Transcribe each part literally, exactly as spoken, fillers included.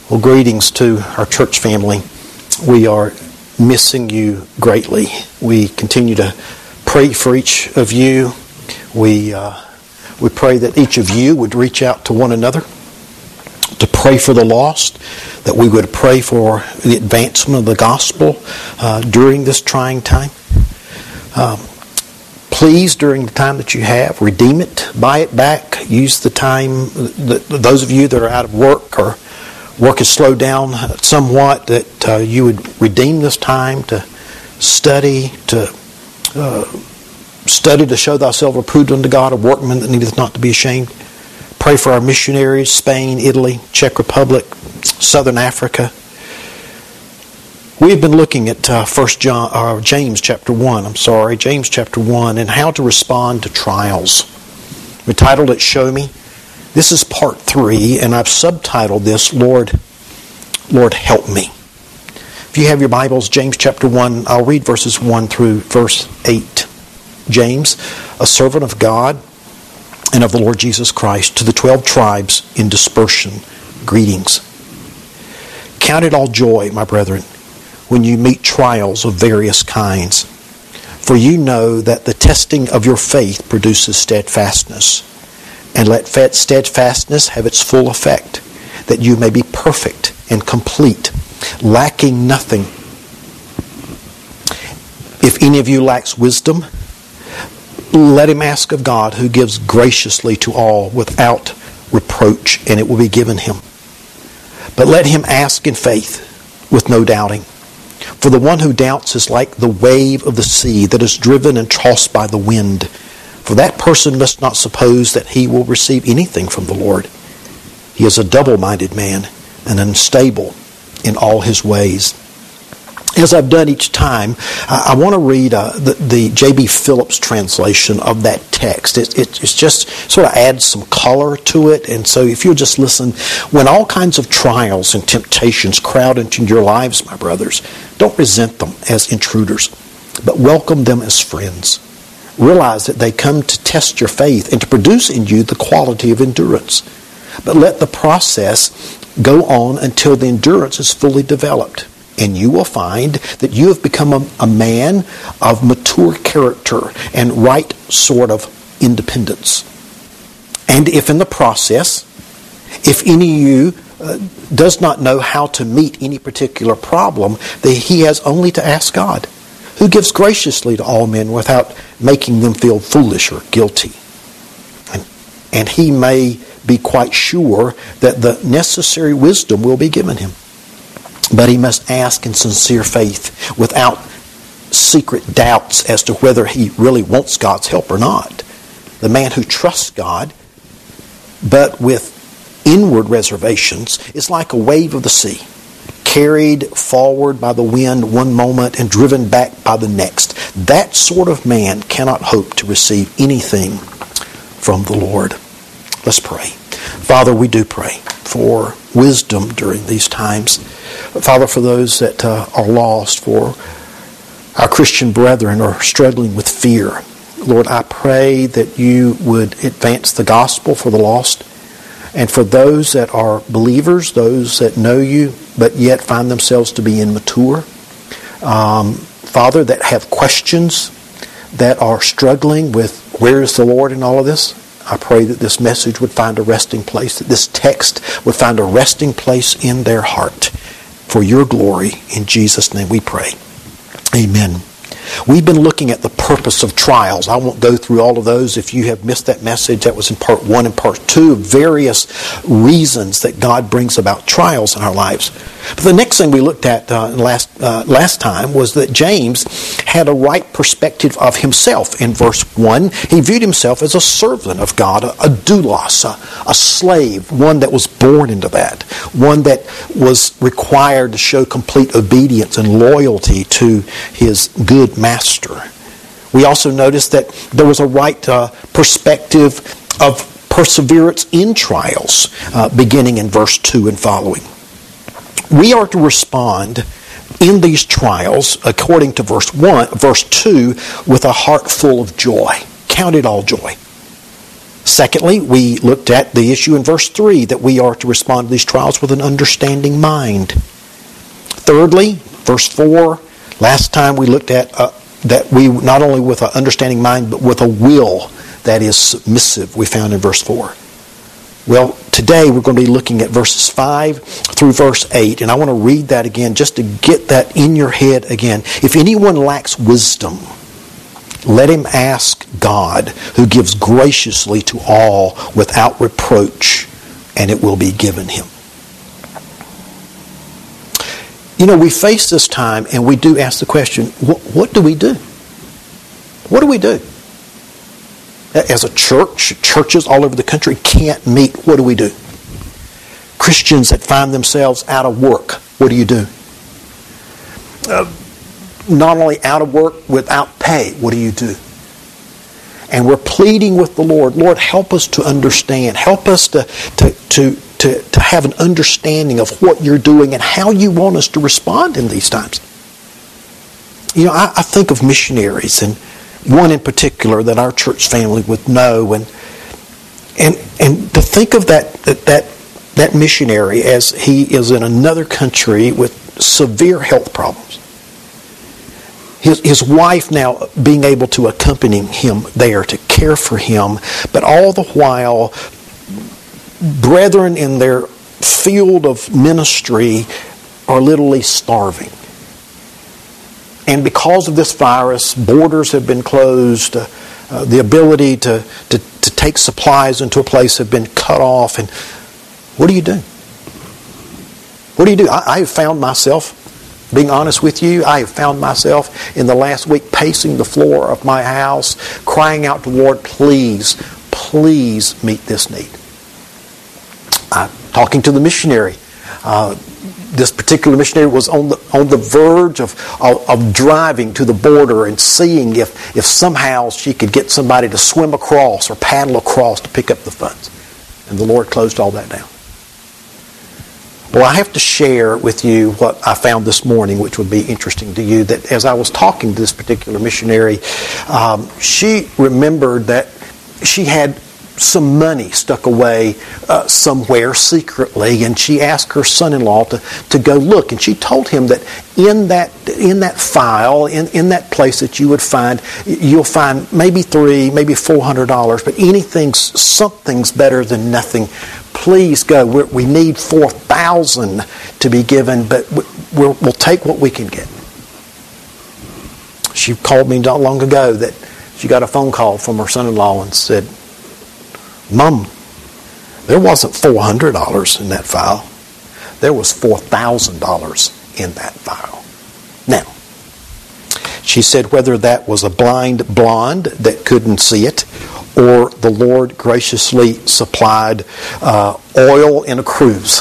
Well, greetings to our church family. We are missing you greatly. We continue to pray for each of you. We uh, we pray that each of you would reach out to one another to pray for the lost, that we would pray for the advancement of the gospel uh, during this trying time. Um, please, during the time that you have, redeem it, buy it back, use the time, the, those of you that are out of work or work has slowed down somewhat, that uh, you would redeem this time to study, to uh, study to show thyself approved unto God, a workman that needeth not to be ashamed. Pray for our missionaries, Spain, Italy, Czech Republic, Southern Africa. We've been looking at uh, First John, or James chapter one. I'm sorry, James chapter one, and how to respond to trials. We titled it "Show Me." This is part three, and I've subtitled this, Lord, Lord, help me. If you have your Bibles, James chapter one, I'll read verses one through verse eight. James, a servant of God and of the Lord Jesus Christ, to the twelve tribes in dispersion, greetings. Count it all joy, my brethren, when you meet trials of various kinds. For you know that the testing of your faith produces steadfastness. And let steadfastness have its full effect, that you may be perfect and complete, lacking nothing. If any of you lacks wisdom, let him ask of God, who gives graciously to all without reproach, and it will be given him. But let him ask in faith, with no doubting. For the one who doubts is like the wave of the sea that is driven and tossed by the wind. For that person must not suppose that he will receive anything from the Lord. He is a double-minded man and unstable in all his ways. As I've done each time, I want to read uh, the, the J B Phillips translation of that text. It, it it's just sort of adds some color to it. And so if you'll just listen, when all kinds of trials and temptations crowd into your lives, my brothers, don't resent them as intruders, but welcome them as friends. Realize that they come to test your faith and to produce in you the quality of endurance. But let the process go on until the endurance is fully developed. And you will find that you have become a, a man of mature character and right sort of independence. And if in the process, if any of you uh, does not know how to meet any particular problem, then he has only to ask God, who gives graciously to all men without making them feel foolish or guilty. And, and he may be quite sure that the necessary wisdom will be given him. But he must ask in sincere faith without secret doubts as to whether he really wants God's help or not. The man who trusts God, but with inward reservations, is like a wave of the sea, carried forward by the wind one moment and driven back by the next. That sort of man cannot hope to receive anything from the Lord. Let's pray. Father, we do pray for wisdom during these times. Father, for those that uh, are lost, for our Christian brethren are struggling with fear. Lord, I pray that you would advance the gospel for the lost. And for those that are believers, those that know you, but yet find themselves to be immature, um, Father, that have questions, that are struggling with where is the Lord in all of this, I pray that this message would find a resting place, that this text would find a resting place in their heart. For your glory, in Jesus' name we pray. Amen. We've been looking at the purpose of trials. I won't go through all of those. If you have missed that message, that was in part one and part two, various reasons that God brings about trials in our lives. But the next thing we looked at uh, last uh, last time was that James had a right perspective of himself. In verse one, he viewed himself as a servant of God, a, a doulos, a, a slave, one that was born into that, one that was required to show complete obedience and loyalty to his good master. We also noticed that there was a right uh, perspective of perseverance in trials, uh, beginning in verse two and following. We are to respond in these trials, according to verse one, verse two, with a heart full of joy. Count it all joy. Secondly, we looked at the issue in verse three that we are to respond to these trials with an understanding mind. Thirdly, verse four, last time we looked at uh, that we not only with an understanding mind, but with a will that is submissive, we found in verse four. Well, today we're going to be looking at verses five through verse eight, and I want to read that again just to get that in your head again. If anyone lacks wisdom, let him ask God, who gives graciously to all without reproach, and it will be given him. You know, we face this time and we do ask the question, what, what do we do? What do we do? As a church, churches all over the country can't meet. What do we do? Christians that find themselves out of work, what do you do? Uh, not only out of work, without pay, what do you do? And we're pleading with the Lord, Lord, help us to understand. Help us to, to, to, to, to have an understanding of what you're doing and how you want us to respond in these times. You know, I, I think of missionaries, and one in particular that our church family would know, and and and to think of that that that missionary as he is in another country with severe health problems. His his wife now being able to accompany him there to care for him, but all the while, brethren in their field of ministry are literally starving. And because of this virus, borders have been closed. Uh, uh, the ability to, to, to take supplies into a place have been cut off. And what do you do? What do you do? I, I have found myself, being honest with you, I have found myself in the last week pacing the floor of my house, crying out to the Lord, please, please meet this need. Uh, talking to the missionary. Uh, This particular missionary was on the on the verge of, of, of driving to the border and seeing if, if somehow she could get somebody to swim across or paddle across to pick up the funds. And the Lord closed all that down. Well, I have to share with you what I found this morning, which would be interesting to you, that as I was talking to this particular missionary, um, she remembered that she had some money stuck away uh, somewhere secretly, and she asked her son-in-law to, to go look, and she told him that in that in that file, in, in that place that you would find, you'll find maybe three, maybe four hundred dollars, but anything, something's better than nothing. Please go. We're, we need four thousand to be given, but we'll, we'll take what we can get. She called me not long ago that she got a phone call from her son-in-law and said, Mom, there wasn't four hundred dollars in that file. There was four thousand dollars in that file. Now, she said whether that was a blind blonde that couldn't see it, or the Lord graciously supplied uh, oil in a cruise.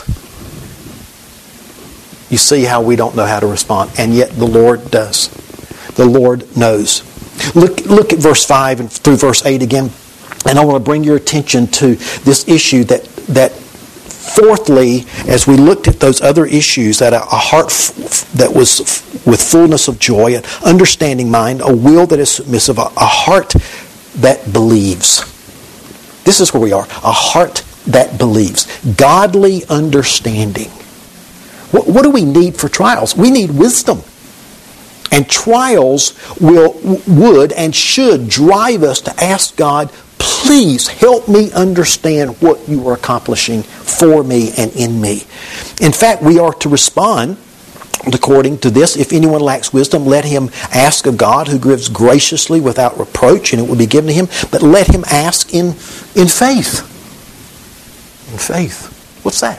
You see how we don't know how to respond, and yet the Lord does. The Lord knows. Look, look at verse five and through verse eight again. And I want to bring your attention to this issue that, that fourthly, as we looked at those other issues, that a, a heart f- that was f- with fullness of joy, an understanding mind, a will that is submissive, a, a heart that believes. This is where we are. A heart that believes. Godly understanding. What, what do we need for trials? We need wisdom. And trials will, would and should drive us to ask God, please help me understand what you are accomplishing for me and in me. In fact, we are to respond according to this. If anyone lacks wisdom, let him ask of God, who gives graciously without reproach, and it will be given to him. But let him ask in, in faith. In faith. What's that?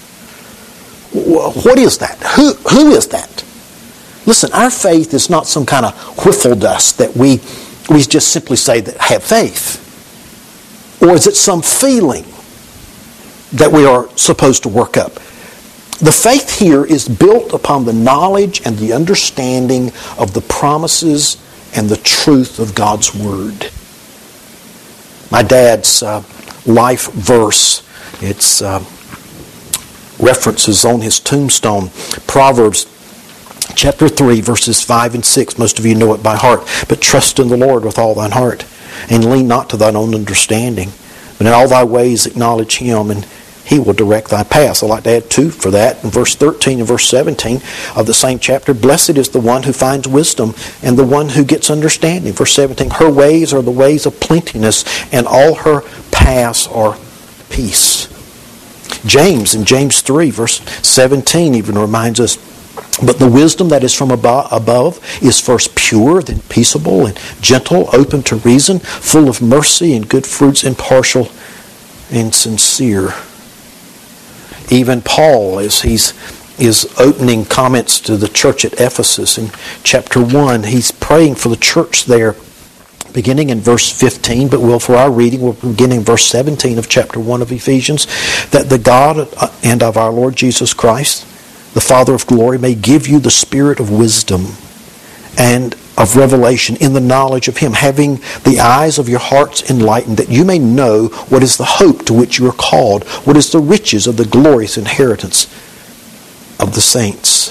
What is that? Who, who is that? Listen, our faith is not some kind of whiffle dust that we, we just simply say that have faith. Or is it some feeling that we are supposed to work up? The faith here is built upon the knowledge and the understanding of the promises and the truth of God's Word. My dad's uh, life verse, it's uh, references on his tombstone, Proverbs chapter three, verses five and six. Most of you know it by heart. But trust in the Lord with all thine heart, and lean not to thine own understanding, but But in all thy ways acknowledge him, and he will direct thy paths. I'd like to add two for that. In verse thirteen and verse seventeen of the same chapter, blessed is the one who finds wisdom and the one who gets understanding. Verse seventeen, her ways are the ways of plenteousness, and all her paths are peace. James, in James three, verse seventeen, even reminds us, but the wisdom that is from above is first pure, then peaceable and gentle, open to reason, full of mercy and good fruits, impartial and sincere. Even Paul, as he's is opening comments to the church at Ephesus in chapter one, he's praying for the church there, beginning in verse fifteen, but we'll, for our reading, we'll begin in verse seventeen of chapter one of Ephesians, that the God and of our Lord Jesus Christ, the Father of glory, may give you the spirit of wisdom and of revelation in the knowledge of him, having the eyes of your hearts enlightened, that you may know what is the hope to which you are called, what is the riches of the glorious inheritance of the saints.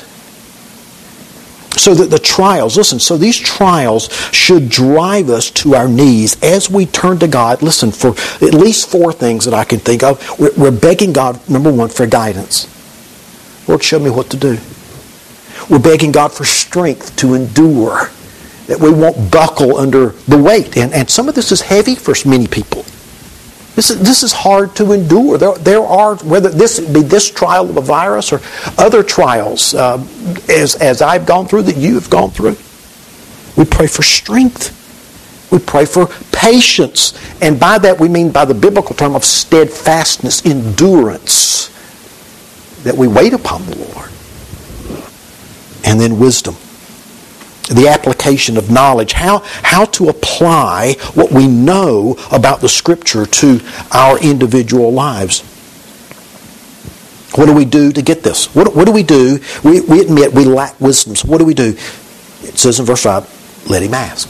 So that the trials, listen, so these trials should drive us to our knees as we turn to God. Listen, for at least four things that I can think of. We're, we're begging God, number one, for guidance. Lord, show me what to do. We're begging God for strength to endure, that we won't buckle under the weight. And, and some of this is heavy for many people. This is, this is hard to endure. There, there are, whether this be this trial of a virus or other trials, uh, as, as I've gone through, that you have gone through, we pray for strength. We pray for patience. And by that we mean by the biblical term of steadfastness, endurance, that we wait upon the Lord. And then wisdom. The application of knowledge, how, how to apply what we know about the Scripture to our individual lives. What do we do to get this? What, what do we do? We, we admit we lack wisdom. So what do we do? It says in verse five, let him ask.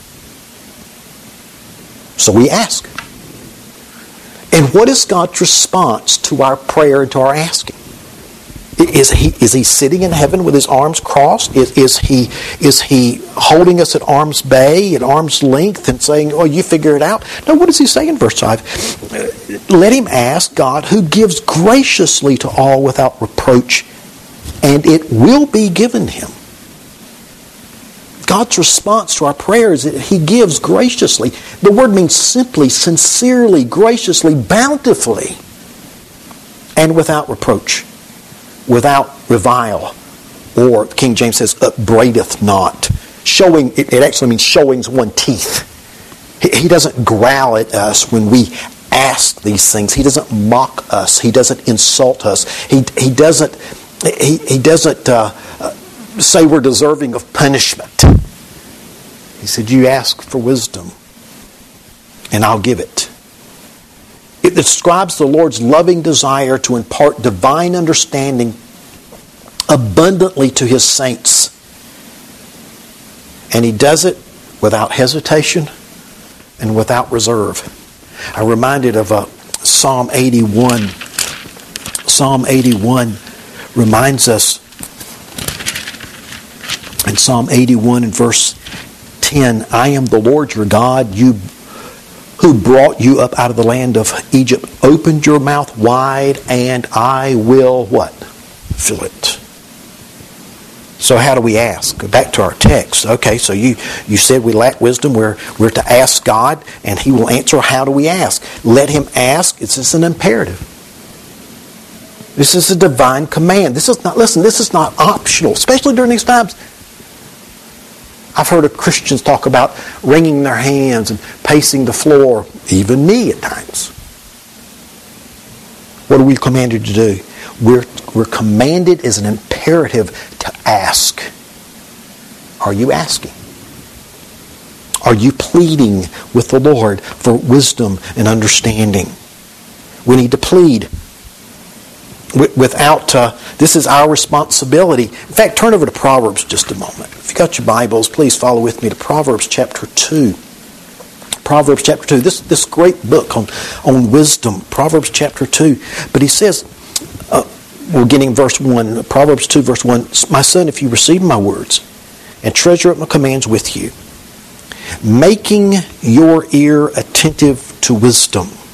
So we ask. And what is God's response to our prayer and to our asking? Is he is he sitting in heaven with his arms crossed? Is, is he is he holding us at arm's bay, at arm's length, and saying, "Oh, you figure it out"? No. What does he say in verse five? Let him ask God, who gives graciously to all without reproach, and it will be given him. God's response to our prayers is that he gives graciously. The word means simply, sincerely, graciously, bountifully, and without reproach. Without revile, or King James says, upbraideth not. Showing, it, it actually means showing one's teeth. He, he doesn't growl at us when we ask these things. He doesn't mock us. He doesn't insult us. He he doesn't he he doesn't uh, uh, say we're deserving of punishment. He said, "You ask for wisdom, and I'll give it." It describes the Lord's loving desire to impart divine understanding abundantly to his saints. And he does it without hesitation and without reserve. I'm reminded of uh, Psalm eighty-one. Psalm eighty-one reminds us, in Psalm eighty-one and verse ten, I am the Lord your God, you who brought you up out of the land of Egypt, opened your mouth wide, and I will what? Fill it. So how do we ask? Go back to our text. Okay, so you, you said we lack wisdom. We're, we're to ask God, and he will answer. How do we ask? Let him ask. It's just an imperative. This is a divine command. This is not, listen, this is not optional, especially during these times. I've heard of Christians talk about wringing their hands and pacing the floor, even me at times. What are we commanded to do? We're, we're commanded as an imperative to ask. Are you asking? Are you pleading with the Lord for wisdom and understanding? We need to plead. Without, uh, this is our responsibility. In fact, turn over to Proverbs just a moment. If you've got your Bibles, please follow with me to Proverbs chapter two. Proverbs chapter two. This this great book on, on wisdom. Proverbs chapter two. But he says, uh, we're getting verse one. Proverbs two verse one. My son, if you receive my words and treasure up my commands with you, making your ear attentive to wisdom.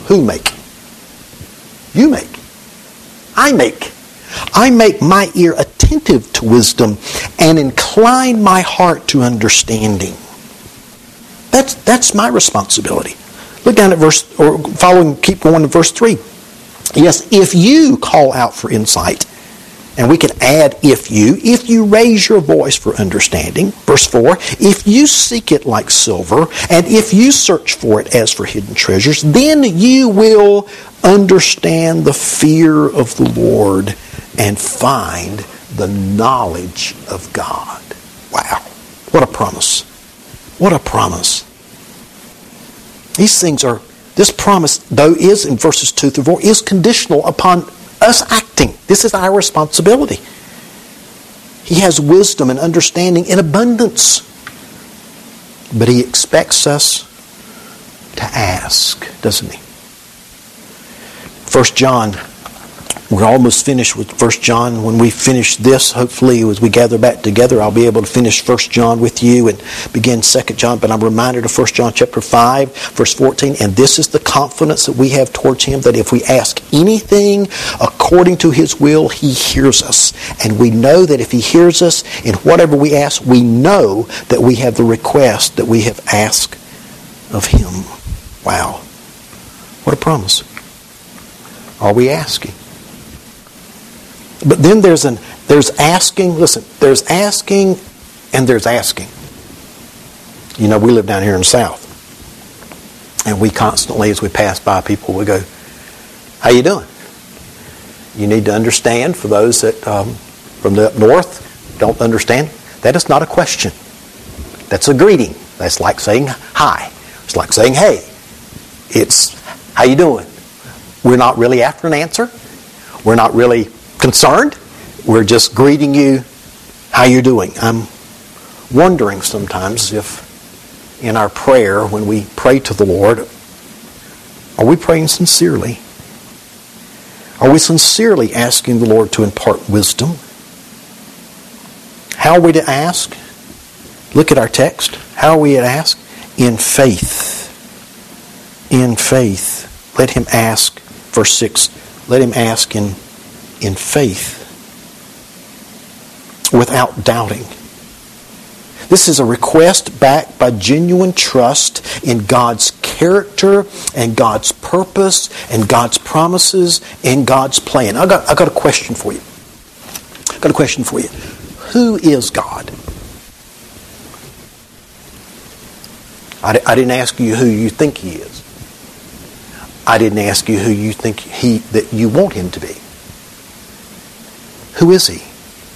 Who make? You make. I make. I make my ear attentive to wisdom and incline my heart to understanding. That's, that's my responsibility. Look down at verse, or following, keep going to verse three. Yes, if you call out for insight, and we can add if you, if you raise your voice for understanding. Verse four, if you seek it like silver, and if you search for it as for hidden treasures, then you will understand the fear of the Lord and find the knowledge of God. Wow, what a promise. What a promise. These things are, this promise, though is in verses two through four, is conditional upon us acting. This is our responsibility. He has wisdom and understanding in abundance. But He expects us to ask, doesn't He? First John, we're almost finished with First John. When we finish this, hopefully as we gather back together, I'll be able to finish First John with you and begin Second John. But I'm reminded of First John chapter five, verse fourteen. And this is the confidence that we have towards Him, that if we ask anything according to His will, He hears us. And we know that if He hears us in whatever we ask, we know that we have the request that we have asked of Him. Wow. What a promise. Are we asking? But then there's an there's asking, listen, there's asking and there's asking. You know, we live down here in the South. And we constantly, as we pass by people, we go, how you doing? You need to understand, for those that um, from the up north don't understand, that is not a question. That's a greeting. That's like saying hi. It's like saying hey. It's how you doing? We're not really after an answer. We're not really concerned. We're just greeting you. How you doing? I'm wondering sometimes if in our prayer, when we pray to the Lord, are we praying sincerely? Are we sincerely asking the Lord to impart wisdom? How are we to ask? Look at our text. How are we to ask? In faith. In faith. Let him ask, verse six, let him ask in in faith, without doubting. This is a request backed by genuine trust in God's character and God's purpose and God's promises and God's plan. I got I got a question for you. I got a question for you. Who is God? I, I didn't ask you who you think He is. I didn't ask you who you think He that you want Him to be. Who is He?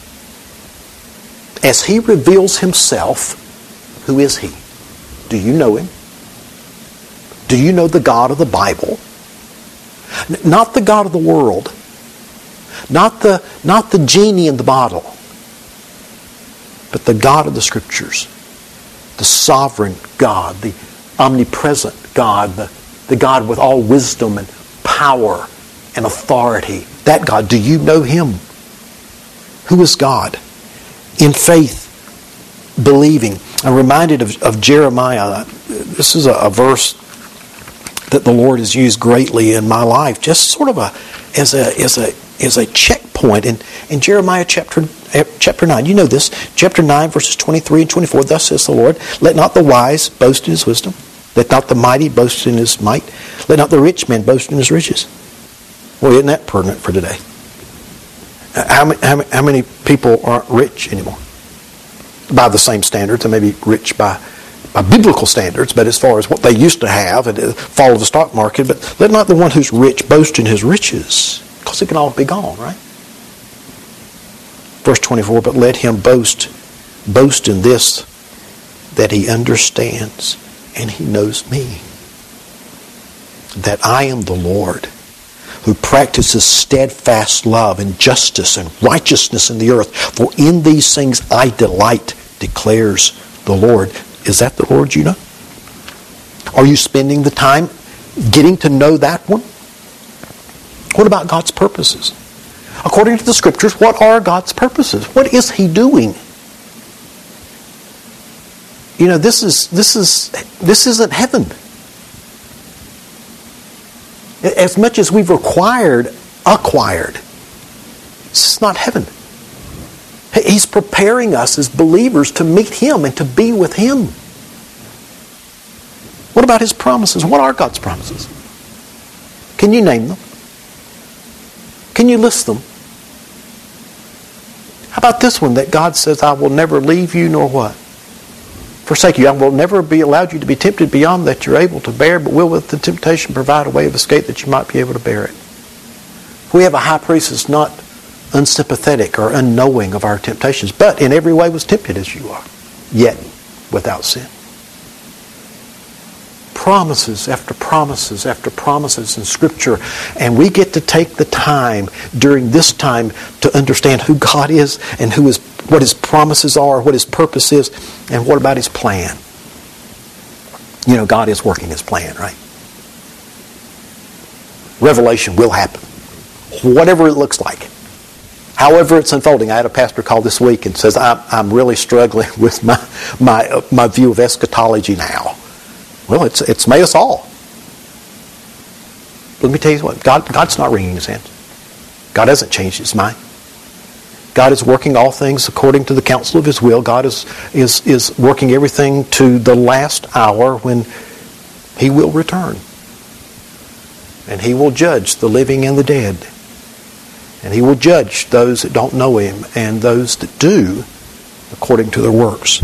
As He reveals Himself, who is He? Do you know Him? Do you know the God of the Bible? Not the God of the world. Not the, not the genie in the bottle. But the God of the Scriptures. The sovereign God. The omnipresent God. The, the God with all wisdom and power and authority. That God. Do you know Him? Who is God? In faith, believing. I'm reminded of, of Jeremiah. This is a, a verse that the Lord has used greatly in my life, just sort of a as a as a as a checkpoint. In, in Jeremiah chapter chapter nine, you know this, chapter nine, verses twenty-three and twenty-four. Thus says the Lord, let not the wise boast in his wisdom, let not the mighty boast in his might, let not the rich man boast in his riches. Well, isn't that pertinent for today? How many, how many, how many people aren't rich anymore? By the same standards, they may be rich by, by biblical standards, but as far as what they used to have and the fall of the stock market, but let not the one who's rich boast in his riches, because it can all be gone, right? Verse twenty-four, but let him boast, boast in this, that he understands and he knows me, that I am the Lord, who practices steadfast love and justice and righteousness in the earth. For in these things I delight, declares the Lord. Is that the Lord you know? Are you spending the time getting to know that one? What about God's purposes? According to the Scriptures, what are God's purposes? What is He doing? You know, this is this is this isn't heaven. As much as we've required, acquired. This is not heaven. He's preparing us as believers to meet Him and to be with Him. What about His promises? What are God's promises? Can you name them? Can you list them? How about this one that God says, I will never leave you nor what? Forsake you. I will never be allowed you to be tempted beyond that you're able to bear, but will with the temptation provide a way of escape that you might be able to bear it. We have a high priest that's not unsympathetic or unknowing of our temptations, but in every way was tempted as you are, yet without sin. Promises after promises after promises in Scripture, and we get to take the time during this time to understand who God is and who His, what His promises are, what His purpose is, and what about His plan. You know, God is working His plan, right? Revelation will happen, whatever it looks like. However it's unfolding. I had a pastor call this week and says, I'm, I'm really struggling with my, my, uh, my view of eschatology now. Well, it's it's made us all. Let me tell you what, God, God's not wringing His hands. God hasn't changed His mind. God is working all things according to the counsel of His will. God is, is, is working everything to the last hour when He will return. And He will judge the living and the dead. And He will judge those that don't know Him and those that do according to their works.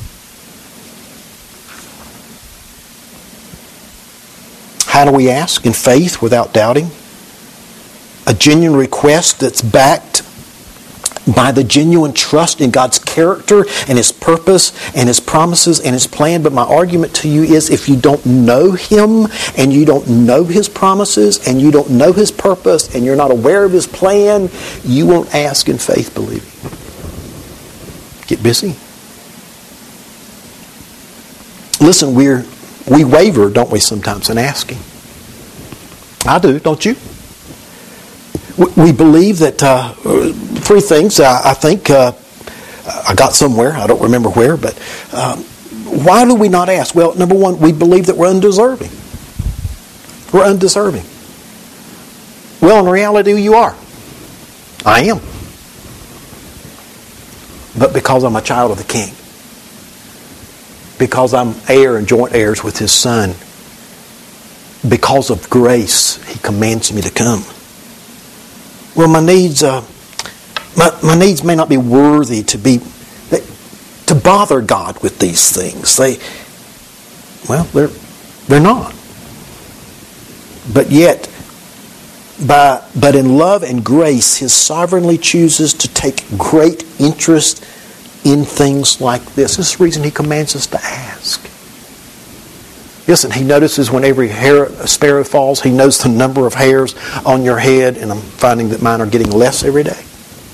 How do we ask? In faith, without doubting. A genuine request that's backed by the genuine trust in God's character and His purpose and His promises and His plan. But my argument to you is, if you don't know Him and you don't know His promises and you don't know His purpose and you're not aware of His plan, you won't ask in faith believing. Get busy. Listen, we're we waver, don't we, sometimes in asking? I do, don't you? We believe that uh, three things, uh, I think, uh, I got somewhere, I don't remember where, but um, why do we not ask? Well, number one, we believe that we're undeserving. We're undeserving. Well, in reality, you are. I am. But because I'm a child of the King, because I'm heir and joint heirs with His Son, because of grace, He commands me to come. Well, my needs, uh, my, my needs may not be worthy to be, they, to bother God with these things. They, well, they're they're not. But yet, by but in love and grace, He sovereignly chooses to take great interest in things like this. This is the reason He commands us to ask. Listen, He notices when every hair, a sparrow falls. He knows the number of hairs on your head, and I'm finding that mine are getting less every day.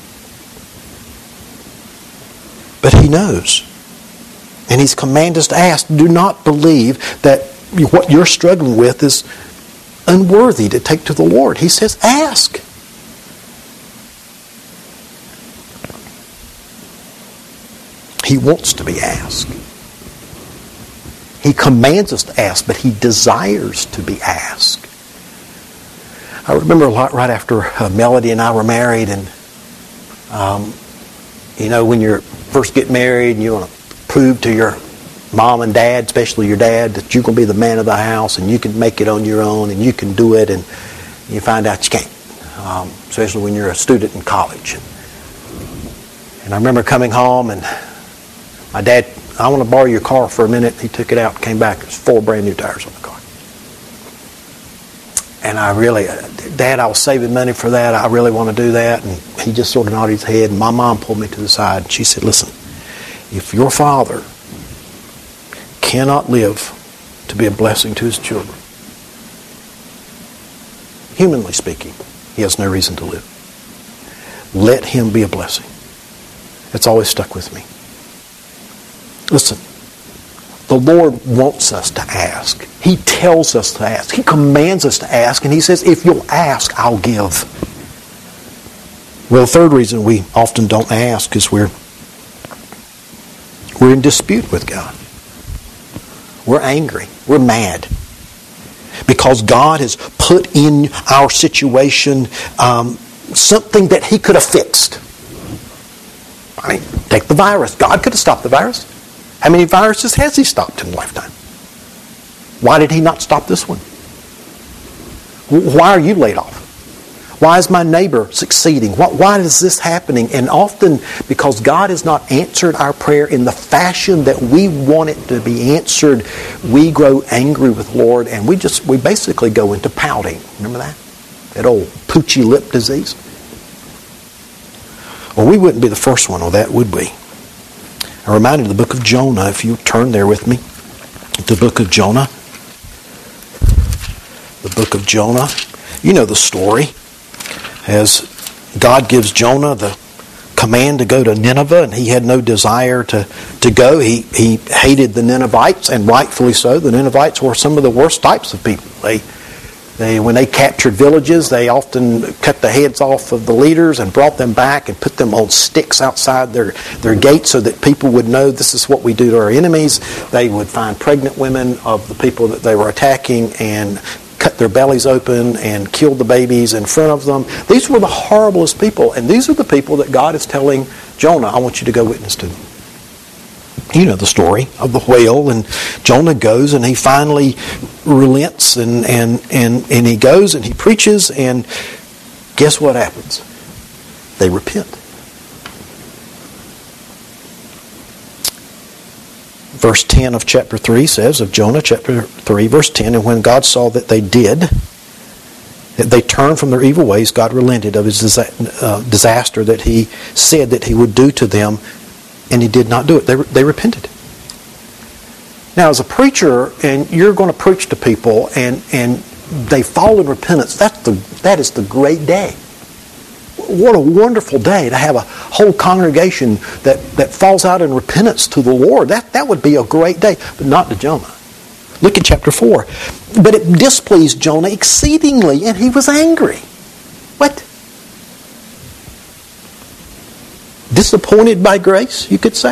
But He knows. And He's commanded us to ask. Do not believe that what you're struggling with is unworthy to take to the Lord. He says, ask. He wants to be asked. He commands us to ask, but He desires to be asked. I remember a lot right after uh, Melody and I were married, and um, you know, when you first get married and you want to prove to your mom and dad, especially your dad, that you're going to be the man of the house and you can make it on your own and you can do it, and you find out you can't, um, especially when you're a student in college. And I remember coming home, and my dad, I want to borrow your car for a minute. He took it out and came back. There's four brand new tires on the car. And I really, Dad, I was saving money for that. I really want to do that. And he just sort of nodded his head. And my mom pulled me to the side. And she said, listen, if your father cannot live to be a blessing to his children, humanly speaking, he has no reason to live. Let him be a blessing. It's always stuck with me. Listen, the Lord wants us to ask. He tells us to ask. He commands us to ask, and He says, if you'll ask, I'll give. Well, the third reason we often don't ask is we're we're in dispute with God. We're angry. We're mad. because God has put in our situation um, something that He could have fixed. I mean, take the virus. God could have stopped the virus. How many viruses has He stopped in a lifetime? Why did He not stop this one? Why are you laid off? Why is my neighbor succeeding? Why is this happening? And often because God has not answered our prayer in the fashion that we want it to be answered, we grow angry with the Lord, and we just we basically go into pouting. Remember that? That old poochy lip disease? Well, we wouldn't be the first one on that, would we? I'm reminded of the book of Jonah. If you turn there with me, the book of Jonah. The book of Jonah. You know the story. As God gives Jonah the command to go to Nineveh, and he had no desire to, to go. He, he hated the Ninevites, and rightfully so. The Ninevites were some of the worst types of people. They, they, when they captured villages, they often cut the heads off of the leaders and brought them back and put them on sticks outside their, their gates so that people would know this is what we do to our enemies. They would find pregnant women of the people that they were attacking and cut their bellies open and killed the babies in front of them. These were the horriblest people, and these are the people that God is telling Jonah, I want you to go witness to them. You know the story of the whale, and Jonah goes and he finally relents and, and, and, and he goes and he preaches, and guess what happens? They repent. Verse ten of chapter three says, of Jonah chapter three, verse ten, and when God saw that they did, that they turned from their evil ways, God relented of His disaster that He said that He would do to them, and He did not do it. They, they repented. Now, as a preacher, and you're going to preach to people, and, and they fall in repentance, that's the, that is the great day. What a wonderful day to have a whole congregation that, that falls out in repentance to the Lord. That, that would be a great day, but not to Jonah. Look at chapter four. But it displeased Jonah exceedingly, and he was angry. What? Disappointed by grace, you could say.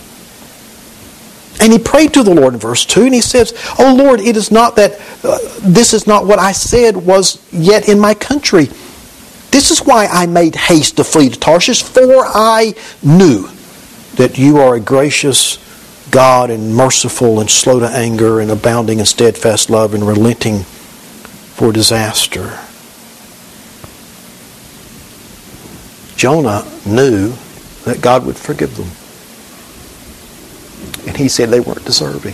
And he prayed to the Lord in verse two, and he says, "O Lord, it is not that, uh, this is not what I said was yet in my country. This is why I made haste to flee to Tarshish, for I knew that you are a gracious God and merciful and slow to anger and abounding in steadfast love and relenting for disaster." Jonah knew that God would forgive them. And he said they weren't deserving.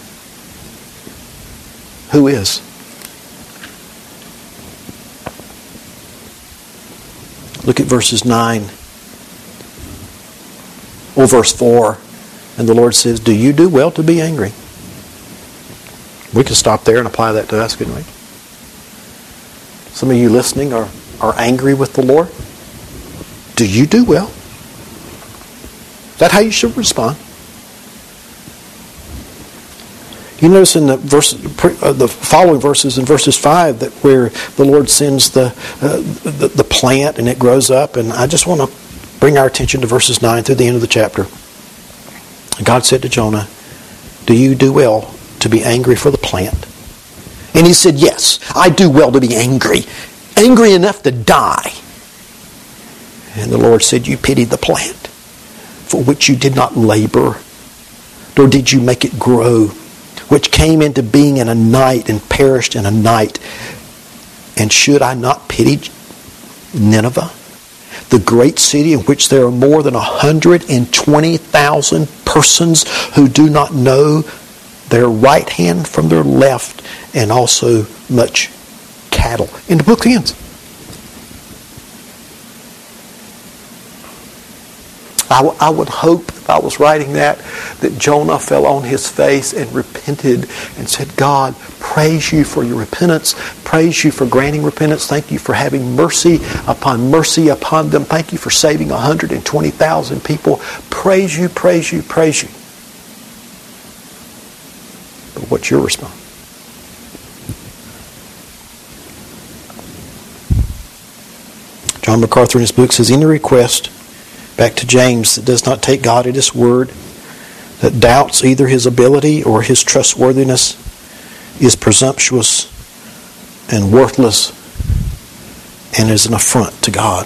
Who is? Look at verses nine. Or verse four. And the Lord says, do you do well to be angry? We can stop there and apply that to us, couldn't we? Some of you listening are, are angry with the Lord. Do you do well? Is that how you should respond? You notice in the verse, uh, the following verses, in verses five, that where the Lord sends the, uh, the the plant and it grows up. And I just want to bring our attention to verses nine through the end of the chapter. God said to Jonah, "Do you do well to be angry for the plant?" And he said, "Yes, I do well to be angry, angry enough to die." And the Lord said, "You pitied the plant, for which you did not labor, nor did you make it grow, which came into being in a night and perished in a night. And should I not pity Nineveh, the great city in which there are more than one hundred twenty thousand persons who do not know their right hand from their left, and also much cattle?" And the book ends. I, w- I would hope, if I was writing that, that Jonah fell on his face and repented and said, "God, praise you for your repentance. Praise you for granting repentance. Thank you for having mercy upon mercy upon them. Thank you for saving one hundred twenty thousand people. Praise you, praise you, praise you." But what's your response? John MacArthur in his book says, "Any request," back to James, "that does not take God at His word, that doubts either His ability or His trustworthiness, is presumptuous and worthless and is an affront to God.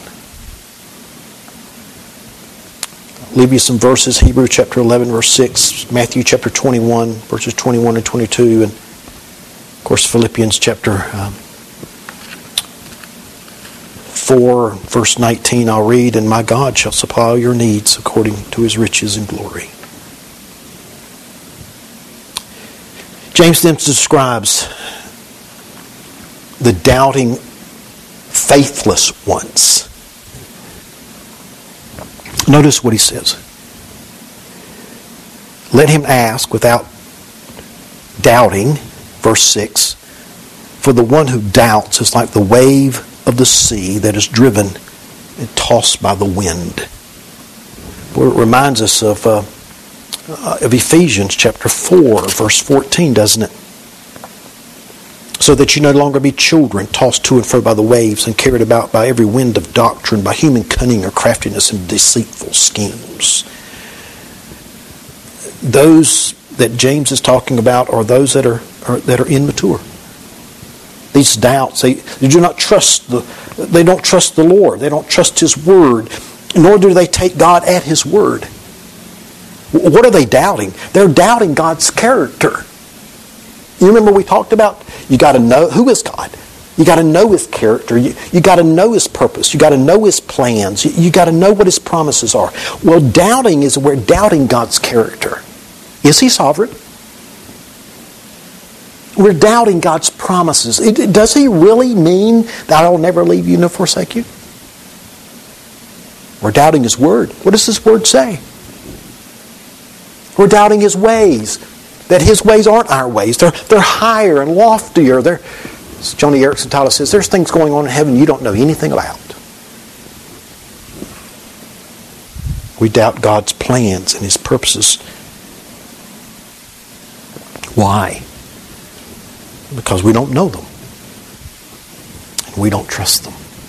I'll leave you some verses. Hebrews chapter eleven, verse six. Matthew chapter twenty-one, verses twenty-one and twenty-two. And of course Philippians chapter um, four, verse nineteen. I'll read, and my God shall supply all your needs according to His riches and glory. James then describes the doubting, faithless ones. Notice what he says. Let him ask without doubting, verse six, for the one who doubts is like the wave of the sea that is driven and tossed by the wind. Well, it reminds us of, uh, uh, of Ephesians chapter four, verse fourteen, doesn't it? So that you no longer be children, tossed to and fro by the waves and carried about by every wind of doctrine, by human cunning or craftiness and deceitful schemes. Those that James is talking about are those that are, are that are immature. These doubts, they, they do not trust the, they don't trust the Lord. They don't trust His Word, nor do they take God at His Word. What are they doubting? They're doubting God's character. You remember we talked about, you got to know, who is God? You got to know His character. You, you got to know His purpose. You got to know His plans. You, you got to know what His promises are. Well, doubting is we're doubting God's character. Is He sovereign? We're doubting God's promises. It, does He really mean that I will never leave you nor forsake you? We're doubting His Word. What does His Word say? We're doubting His ways. That His ways aren't our ways. They're, they're higher and loftier. They're, as Johnny Erickson Tyler says, there's things going on in heaven you don't know anything about. We doubt God's plans and His purposes. Why? Because we don't know them. And we don't trust them.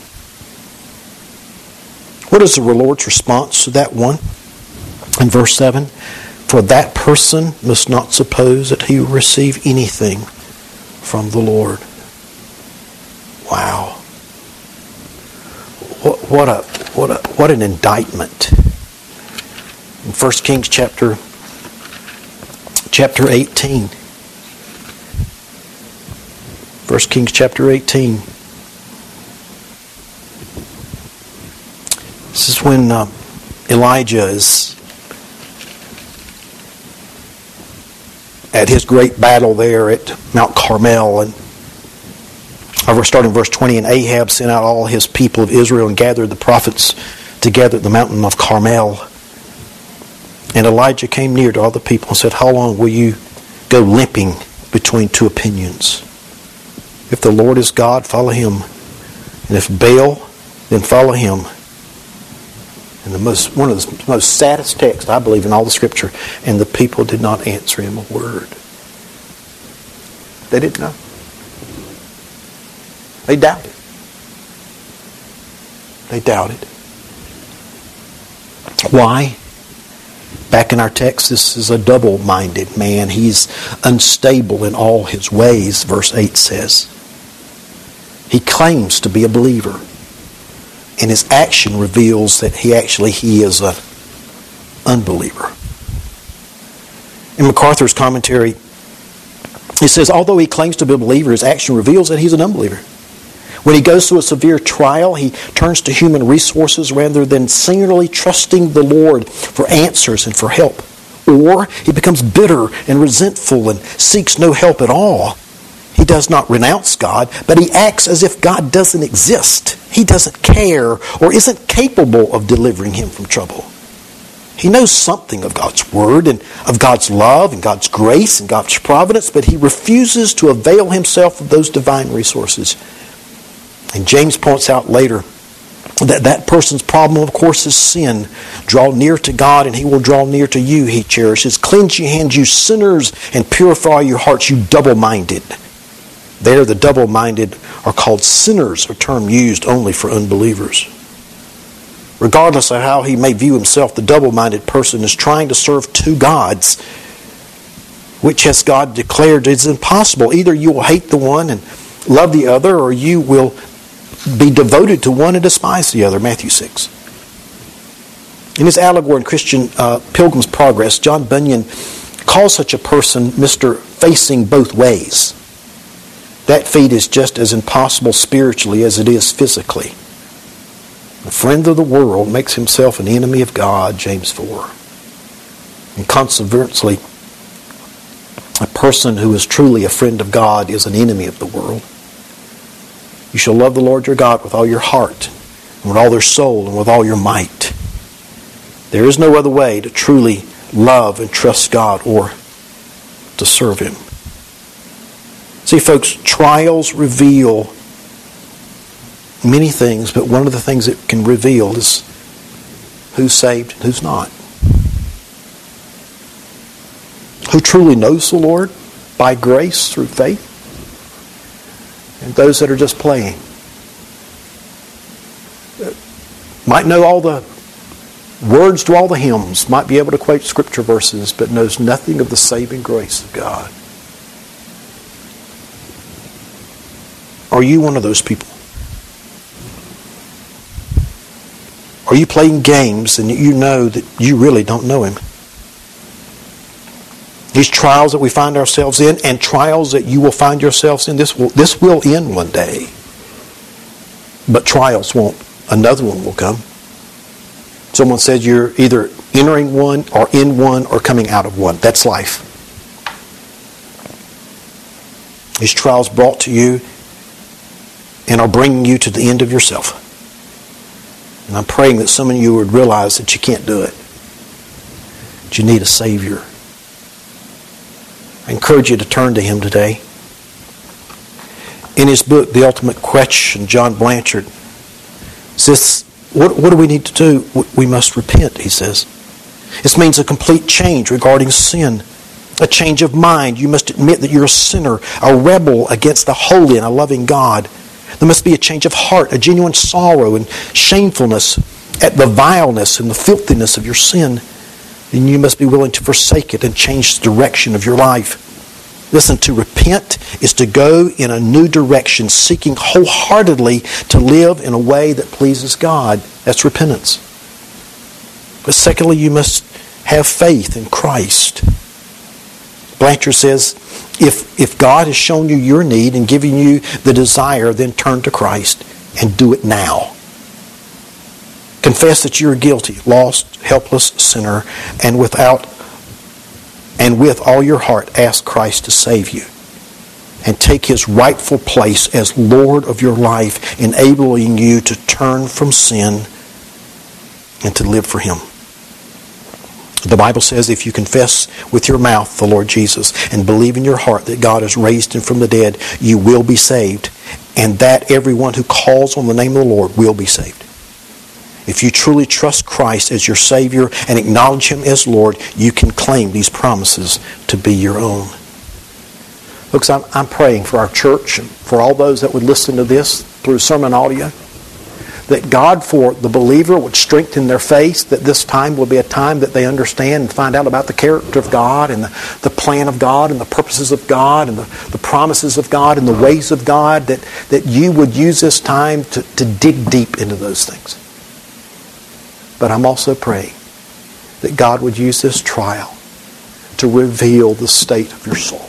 What is the Lord's response to that one? In verse seven, for that person must not suppose that he will receive anything from the Lord. Wow. What, what a what a what an indictment. In First Kings chapter chapter eighteen. First Kings chapter eighteen. This is when uh, Elijah is at his great battle there at Mount Carmel. And we're starting verse twenty. And Ahab sent out all his people of Israel and gathered the prophets together at the mountain of Carmel. And Elijah came near to all the people and said, how long will you go limping between two opinions? If the Lord is God, follow Him. And if Baal, then follow him. And the most one of the most saddest texts, I believe, in all the Scripture. And the people did not answer him a word. They didn't know. They doubted. They doubted. Why? Back in our text, this is a double-minded man. He's unstable in all his ways, verse eight says. He claims to be a believer. And his action reveals that he actually he is an unbeliever. In MacArthur's commentary, he says, although he claims to be a believer, his action reveals that he's an unbeliever. When he goes through a severe trial, he turns to human resources rather than singularly trusting the Lord for answers and for help. Or he becomes bitter and resentful and seeks no help at all. He does not renounce God, but he acts as if God doesn't exist. He doesn't care or isn't capable of delivering him from trouble. He knows something of God's Word and of God's love and God's grace and God's providence, but he refuses to avail himself of those divine resources. And James points out later that that person's problem, of course, is sin. Draw near to God and He will draw near to you, he cherishes. Cleanse your hands, you sinners, and purify your hearts, you double-minded. There, the double-minded are called sinners, a term used only for unbelievers. Regardless of how he may view himself, the double-minded person is trying to serve two gods, which, as God declared, is impossible. Either you will hate the one and love the other, or you will be devoted to one and despise the other. Matthew six. In his allegory in Christian uh, Pilgrim's Progress, John Bunyan calls such a person Mister Facing Both Ways. That feat is just as impossible spiritually as it is physically. A friend of the world makes himself an enemy of God, James four. And consequently, a person who is truly a friend of God is an enemy of the world. You shall love the Lord your God with all your heart, and with all your soul, and with all your might. There is no other way to truly love and trust God or to serve Him. See, folks, trials reveal many things, but one of the things it can reveal is who's saved and who's not. Who truly knows the Lord by grace through faith, and those that are just playing. Might know all the words to all the hymns, might be able to quote scripture verses, but knows nothing of the saving grace of God. Are you one of those people? Are you playing games and you know that you really don't know Him? These trials that we find ourselves in, and trials that you will find yourselves in, this will, this will end one day. But trials won't. Another one will come. Someone said you're either entering one or in one or coming out of one. That's life. These trials brought to you and are bringing you to the end of yourself. And I'm praying that some of you would realize that you can't do it. That you need a Savior. I encourage you to turn to Him today. In his book, The Ultimate Question, John Blanchard says, what, what do we need to do? We must repent, he says. This means a complete change regarding sin. A change of mind. You must admit that you're a sinner, a rebel against the holy and a loving God. There must be a change of heart, a genuine sorrow and shamefulness at the vileness and the filthiness of your sin. Then you must be willing to forsake it and change the direction of your life. Listen, to repent is to go in a new direction, seeking wholeheartedly to live in a way that pleases God. That's repentance. But secondly, you must have faith in Christ. Blanchard says, if, if God has shown you your need and given you the desire, then turn to Christ and do it now. Confess that you're guilty, lost, helpless sinner, and without and with all your heart ask Christ to save you and take His rightful place as Lord of your life, enabling you to turn from sin and to live for Him. The Bible says if you confess with your mouth the Lord Jesus and believe in your heart that God has raised Him from the dead, you will be saved, and that everyone who calls on the name of the Lord will be saved. If you truly trust Christ as your Savior and acknowledge Him as Lord, you can claim these promises to be your own. Folks, I'm, I'm praying for our church and for all those that would listen to this through sermon audio, that God for the believer would strengthen their faith, that this time will be a time that they understand and find out about the character of God and the, the plan of God and the purposes of God and the, the promises of God and the ways of God, that, that you would use this time to, to dig deep into those things. But I'm also praying that God would use this trial to reveal the state of your soul.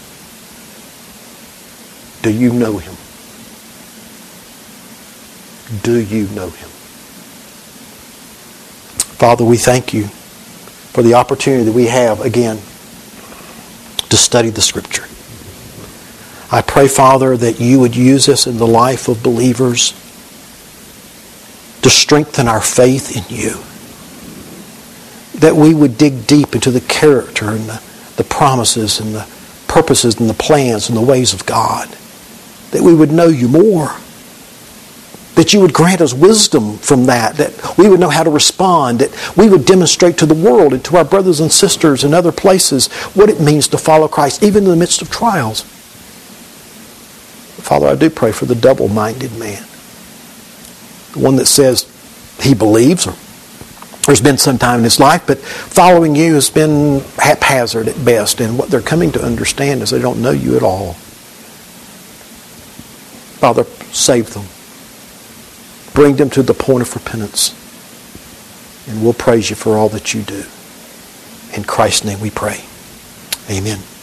Do you know Him? Do you know Him? Father, we thank You for the opportunity that we have again to study the Scripture. I pray, Father, that You would use us in the life of believers to strengthen our faith in You. That we would dig deep into the character and the, the promises and the purposes and the plans and the ways of God. That we would know You more. That You would grant us wisdom from that. That we would know how to respond. That we would demonstrate to the world and to our brothers and sisters in other places what it means to follow Christ, even in the midst of trials. Father, I do pray for the double-minded man. The one that says he believes, or there's been some time in his life, but following You has been haphazard at best. And what they're coming to understand is they don't know You at all. Father, save them. Bring them to the point of repentance. And we'll praise you for all that you do. In Christ's name we pray. Amen.